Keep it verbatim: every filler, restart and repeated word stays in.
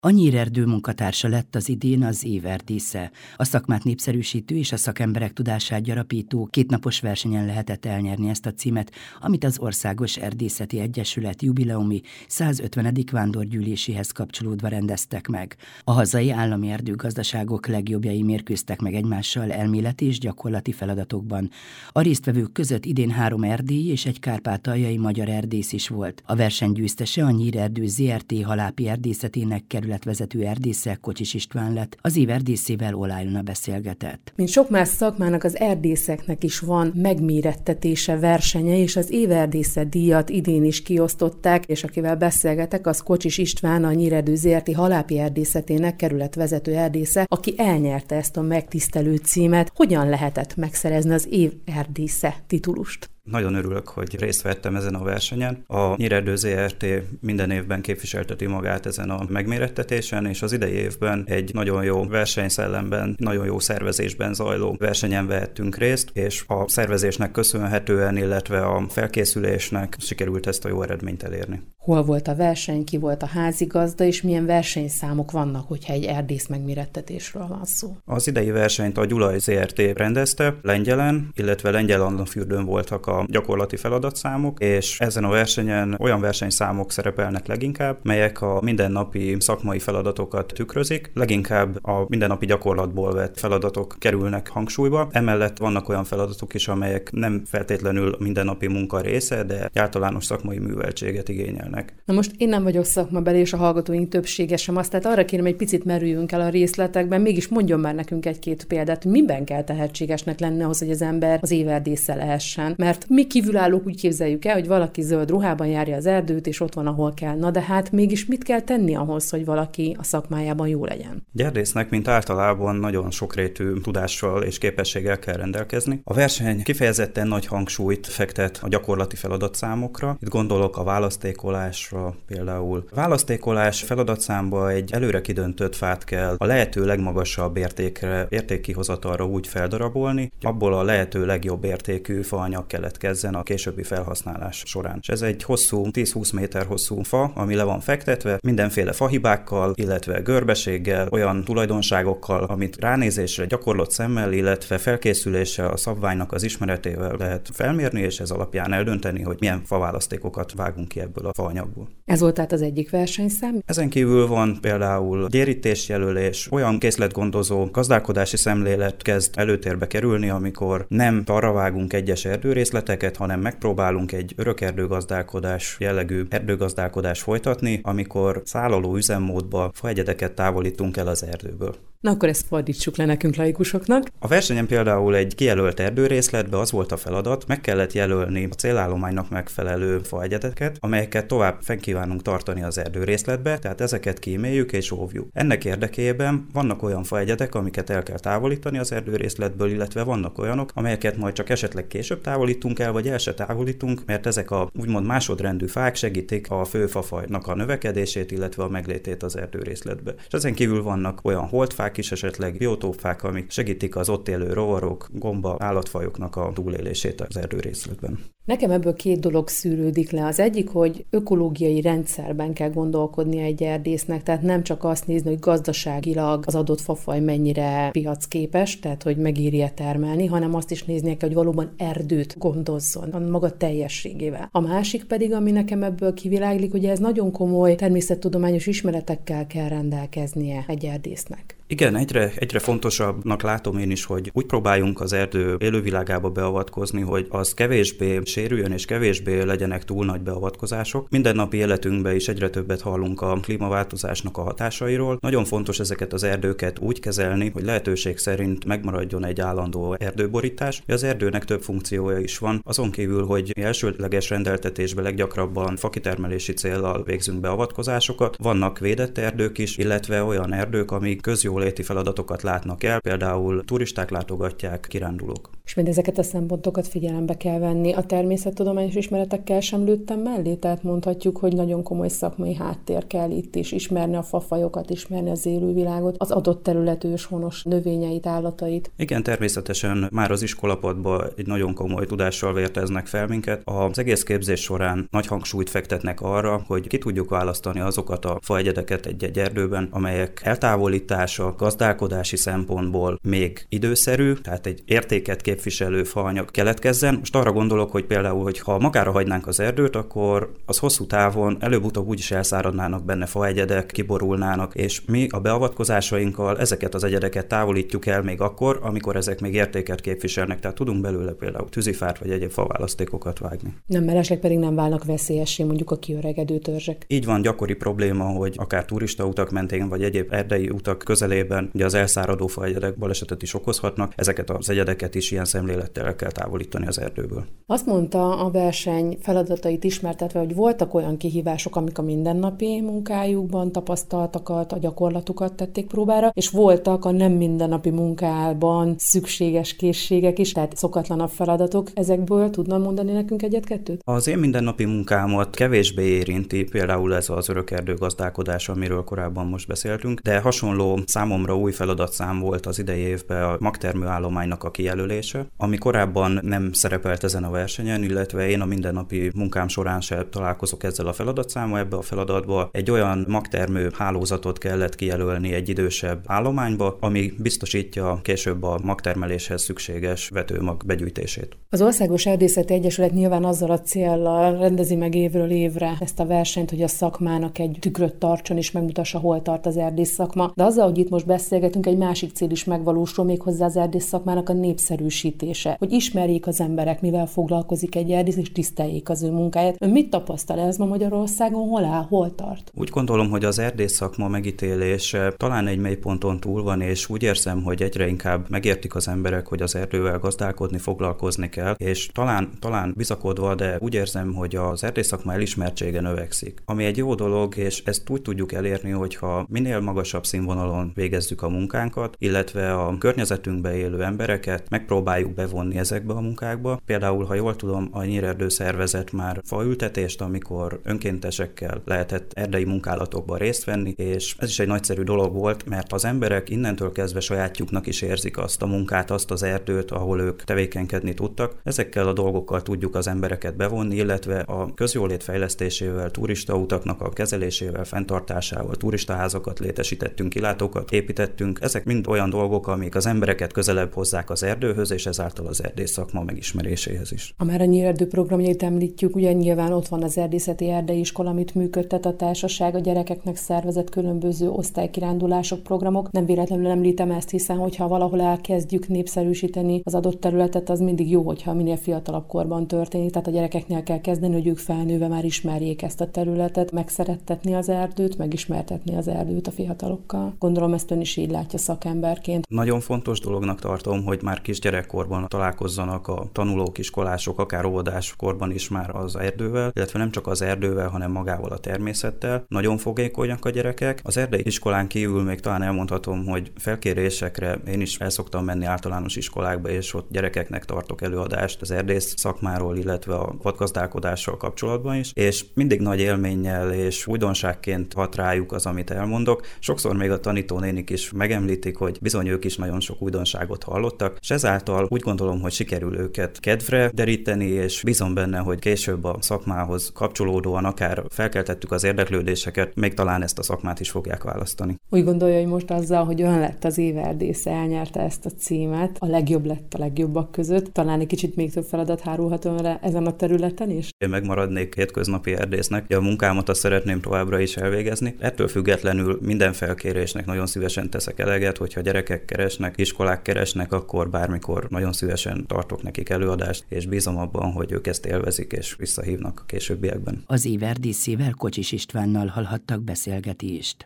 A Nyírerdő munkatársa lett az idén az év erdésze. A szakmát népszerűsítő és a szakemberek tudását gyarapító kétnapos versenyen lehetett elnyerni ezt a címet, amit az Országos Erdészeti Egyesület jubileumi százötvenedik vándorgyűléséhez kapcsolódva rendeztek meg. A hazai állami erdőgazdaságok legjobbjai mérkőztek meg egymással elméleti és gyakorlati feladatokban. A résztvevők között idén három erdélyi és egy kárpátaljai magyar erdész is volt. A verseny győztese a Nyírerdő zé er té halápi erdészetének kerületvezető erdésze Kocsis István lett, az év erdészével Olájona beszélgetett. Mint sok más szakmának, az erdészeknek is van megmérettetése, versenye, és az éverdészet díjat idén is kiosztották, és akivel beszélgetek, az Kocsis István, a Nyírerdő zé er té halápi erdészetének kerületvezető erdésze, aki elnyerte ezt a megtisztelő címet. Hogyan lehetett megszerezni az év erdésze titulust? Nagyon örülök, hogy részt vettem ezen a versenyen. A Nyírerdő zé er té minden évben képviselteti magát ezen a megmérettetésen, és az idei évben egy nagyon jó versenyszellemben, nagyon jó szervezésben zajló versenyen vehettünk részt, és a szervezésnek köszönhetően, illetve a felkészülésnek sikerült ezt a jó eredményt elérni. Hol volt a verseny, ki volt a házigazda, és milyen versenyszámok vannak, hogyha egy erdész megmérettetésről van szó? Az idei versenyt a Gyulai zé er té rendezte, Lengyelen, illetve Lengyel-Annafürdőn voltak a gyakorlati feladatszámok, és ezen a versenyen olyan versenyszámok szerepelnek leginkább, melyek a mindennapi szakmai feladatokat tükrözik, leginkább a mindennapi gyakorlatból vett feladatok kerülnek hangsúlyba. Emellett vannak olyan feladatok is, amelyek nem feltétlenül mindennapi munka része, de általános szakmai műveltséget igényelnek. Na most én nem vagyok szakmabeli, és a hallgatóink többsége sem, azt tehát arra kérem, egy picit merüljünk el a részletekben, mégis mondjon már nekünk egy-két példát, hogy miben kell tehetségesnek lenni ahhoz, hogy az ember az éverdésze lehessen. Mert mi kívülállók úgy képzeljük el, hogy valaki zöld ruhában járja az erdőt, és ott van, ahol kell. Na de hát mégis mit kell tenni ahhoz, hogy valaki a szakmájában jó legyen? Egy erdésznek, mint általában nagyon sokrétű tudással és képességgel kell rendelkezni. A verseny kifejezetten nagy hangsúlyt fektet a gyakorlati feladatszámokra. Itt gondolok a választékolásra például. A választékolás feladatszámba egy előre kidöntött fát kell a lehető legmagasabb értékre, értékkihozatalra úgy feldarabolni, abból a lehető legjobb értékű faanyag keletkezzen a későbbi felhasználás során. És ez egy hosszú, tíz-húsz méter hosszú fa, ami le van fektetve, mindenféle fahibákkal, illetve görbeséggel, olyan tulajdonságokkal, amit ránézésre, gyakorlott szemmel, illetve felkészüléssel, a szabványnak az ismeretével lehet felmérni, és ez alapján eldönteni, hogy milyen faválasztékokat vágunk ki ebből a faanyagból. Ez volt tehát az egyik versenyszám. Ezen kívül van például gyérítésjelölés, olyan készletgondozó gazdálkodási szemlélet kezd előtérbe kerülni, amikor nem arra vágunk egyes erdőrészleteket, hanem megpróbálunk egy örökerdőgazdálkodás jellegű erdőgazdálkodást folytatni, amikor szállaló üzemmódba faegyedeket távolítunk el az erdőből. Na akkor ezt fordítsuk le nekünk laikusoknak. A versenyen például egy kijelölt erdőrészletbe az volt a feladat, meg kellett jelölni a célállománynak megfelelő faegyedeket, amelyeket tovább fenn kívánunk tartani az erdőrészletbe, tehát ezeket kíméljük és óvjuk. Ennek érdekében vannak olyan faegyedek, amiket el kell távolítani az erdőrészletből, illetve vannak olyanok, amelyeket majd csak esetleg később távolítunk el, vagy el se távolítunk, mert ezek a úgymond másodrendű fák segítik a fő fafajnak a növekedését, illetve a meglétét az erdőrészletbe. És ezen kívül vannak olyan holdfák is, esetleg biotópfák, amik segítik az ott élő rovarok, gomba, állatfajoknak a túlélését az erdőrészletben. Nekem ebből két dolog szűrődik le. Az egyik, hogy ökológiai rendszerben kell gondolkodnia egy erdésznek, tehát nem csak azt nézni, hogy gazdaságilag az adott fafaj mennyire piacképes, tehát hogy megéri-e termelni, hanem azt is néznie kell, hogy valóban erdőt gondozzon a maga teljességével. A másik pedig, ami nekem ebből kiviláglik, hogy ez nagyon komoly természettudományos ismeretekkel kell rendelkeznie egy erdésznek. Igen, egyre, egyre fontosabbnak látom én is, hogy úgy próbáljunk az erdő élővilágába beavatkozni, hogy az kevésbé sérüljön és kevésbé legyenek túl nagy beavatkozások. Mindennapi életünkben is egyre többet hallunk a klímaváltozásnak a hatásairól. Nagyon fontos ezeket az erdőket úgy kezelni, hogy lehetőség szerint megmaradjon egy állandó erdőborítás. Az erdőnek több funkciója is van. Azon kívül, hogy elsődleges rendeltetésben leggyakrabban fakitermelési céllal végzünk beavatkozásokat, vannak védett erdők is, illetve olyan erdők, amik közjóléti feladatokat látnak el, például turisták látogatják, kirándulók. És mindezeket a szempontokat figyelembe kell venni. A természettudományos ismeretekkel sem lőttem mellé, tehát mondhatjuk, hogy nagyon komoly szakmai háttér kell itt is, ismerni a fafajokat, ismerni az élővilágot, az adott terület őshonos növényeit, állatait. Igen, természetesen már az iskolapadban egy nagyon komoly tudással vérteznek fel minket. Az egész képzés során nagy hangsúlyt fektetnek arra, hogy ki tudjuk választani azokat a faegyedeket egy-egy erdőben, amelyek eltávolítása gazdálkodási szempontból még időszerű, tehát egy értéket képviselő faanyag keletkezzen. Most arra gondolok, hogy például, hogy ha magára hagynánk az erdőt, akkor az hosszú távon előbb-utóbb úgyis elszáradnának benne faegyedek, kiborulnának, és mi a beavatkozásainkkal ezeket az egyedeket távolítjuk el még akkor, amikor ezek még értéket képviselnek, tehát tudunk belőle például tűzifát vagy egyéb faválasztékokat vágni. Nem, mellesleg pedig nem válnak veszélyessé mondjuk a kiöregedő törzsek. Így van, gyakori probléma, hogy akár turistautak mentén vagy egyéb erdei utak közelében ugye az elszáradó faegyedek balesetet is okozhatnak, ezeket az egyedeket is ilyen szemlélettel el kell távolítani az erdőből. Azt mondta a verseny feladatait ismertetve, hogy voltak olyan kihívások, amik a mindennapi munkájukban tapasztaltakat, a gyakorlatukat tették próbára, és voltak a nem mindennapi munkában szükséges készségek is, tehát szokatlanabb feladatok. Ezekből tudna mondani nekünk egyet-kettőt? Az én mindennapi munkámat kevésbé érinti például ez az örökerdő gazdálkodás, amiről korábban most beszéltünk, de hasonló számomra új feladatszám volt az idei évben a magtermőállománynak a kijelölése, ami korábban nem szerepelt ezen a versenyen, illetve én a mindennapi munkám során sem találkozok ezzel a feladatszámmal. Ebbe a feladatba egy olyan magtermő hálózatot kellett kijelölni egy idősebb állományba, ami biztosítja később a magtermeléshez szükséges vetőmag begyűjtését. Az Országos Erdészeti Egyesület nyilván azzal a céllal rendezi meg évről évre ezt a versenyt, hogy a szakmának egy tükröt tartson és megmutassa, hol tart az erdész szakma. De azzal, hogy itt most beszélgetünk, egy másik cél is megvalósul, méghozzá az erdész szakmának a népszerűsítése, hogy ismerjék az emberek, mivel foglalkozik egy erdész, és tiszteljék az ő munkáját. Ön mit tapasztal ez ma Magyarországon, hol áll, hol tart? Úgy gondolom, hogy az erdész szakma megítélése talán egy mélyponton túl van, és úgy érzem, hogy egyre inkább megértik az emberek, hogy az erdővel gazdálkodni, foglalkozni kell, és talán, talán bizakodva, de úgy érzem, hogy az erdész szakma elismertsége növekszik. Ami egy jó dolog, és ezt úgy tudjuk elérni, hogyha minél magasabb színvonalon végezzük a munkánkat, illetve a környezetünkbe élő embereket megpróbáljuk bevonni ezekbe a munkákba. Például, ha jól tudom, a Nyírerdő szervezet már faültetést, amikor önkéntesekkel lehetett erdei munkálatokban részt venni, és ez is egy nagyszerű dolog volt, mert az emberek innentől kezdve sajátjuknak is érzik azt a munkát, azt az erdőt, ahol ők tevékenykedni tudtak. Ezekkel a dolgokkal tudjuk az embereket bevonni, illetve a közjólét fejlesztésével, turistautaknak a kezelésével, fenntartásával, turistaházakat létesítettünk, kilátókat építettünk. Ezek mind olyan dolgok, amik az embereket közelebb hozzák az erdőhöz, és ezáltal az erdész szakma megismeréséhez is. Ha már a Nyírerdő programjait említjük, ugye nyilván ott van az Erdészeti Erdeiiskola, amit működtet a társaság, a gyerekeknek szervezett különböző osztálykirándulások, programok. Nem véletlenül említem ezt, hiszen hogyha valahol elkezdjük népszerűsíteni az adott területet, az mindig jó, hogyha minél fiatalabb korban történik. Tehát a gyerekeknél kell kezdeni, hogy ők felnőve már ismerjék ezt a területet, megszerettetni az erdőt, megismertetni az erdőt a fiatalokkal. Gondolom ezt ön is így látja szakemberként. Nagyon fontos dolognak tartom, hogy már kisgyerekkorban találkozzanak a tanulók, iskolások, akár óvodás korban is már az erdővel, illetve nem csak az erdővel, hanem magával a természettel. Nagyon fogékonyak a gyerekek. Az erdei iskolán kívül még talán elmondhatom, hogy felkérésekre én is el szoktam menni általános iskolákba, és ott gyerekeknek tartok előadást az erdész szakmáról, illetve a vadgazdálkodással kapcsolatban is, és mindig nagy élménnyel és újdonságként hat rájuk az, amit elmondok. Sokszor még a tanítónénik is megemlítik, hogy bizony ők is nagyon sok újdonságot hallottak, és ezáltal úgy gondolom, hogy sikerül őket kedvre deríteni, és bízom benne, hogy később a szakmához kapcsolódóan akár felkeltettük az érdeklődéseket, még talán ezt a szakmát is fogják választani. Úgy gondolja, hogy most azzal, hogy ön lett az év erdésze, elnyerte ezt a címet, a legjobb lett a legjobbak között, talán egy kicsit még több feladat hárulhat önre ezen a területen is? Én megmaradnék hétköznapi erdésznek, a munkámat azt szeretném továbbra is elvégezni. Ettől függetlenül minden felkérésnek nagyon szívesen teszek eleget, hogyha gyerekek keresnek, iskolák keresnek, akkor bármikor nagyon szívesen tartok nekik előadást, és bízom abban, hogy ők ezt élvezik és visszahívnak a későbbiekben. Az év erdészével Kocsis Istvánnal hallhattak beszélgetést.